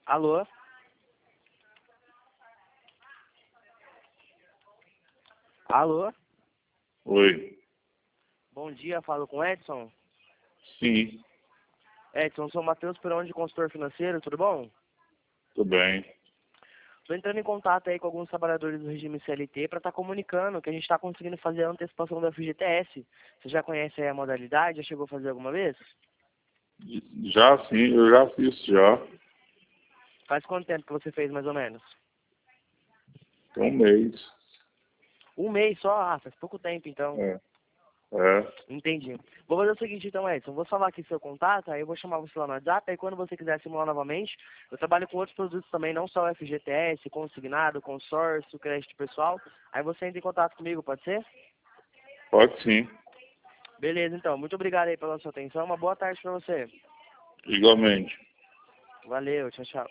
Alô? Alô? Oi. Bom dia, falo com o Edson. Sim, Edson, sou o Matheus Perão de consultor financeiro, tudo bom? tudo bem. Estou entrando em contato aí com alguns trabalhadores do regime CLT para estar comunicando que a gente está conseguindo fazer a antecipação do FGTS. Você já conhece aí a modalidade? Já chegou a fazer alguma vez? Já sim, eu já fiz já. Faz quanto tempo que você fez, mais ou menos? Tem um mês. Um mês só? Ah, faz pouco tempo, então. É. É. Entendi. Vou fazer o seguinte, então, Edson. Vou salvar aqui seu contato, aí eu vou chamar você lá no WhatsApp, aí quando você quiser simular novamente, eu trabalho com outros produtos também, não só o FGTS, consignado, consórcio, crédito pessoal. Aí você entra em contato comigo, pode ser? Pode sim. Beleza, então. Muito obrigado aí pela sua atenção. Uma boa tarde para você. Igualmente. Valeu, tchau, tchau.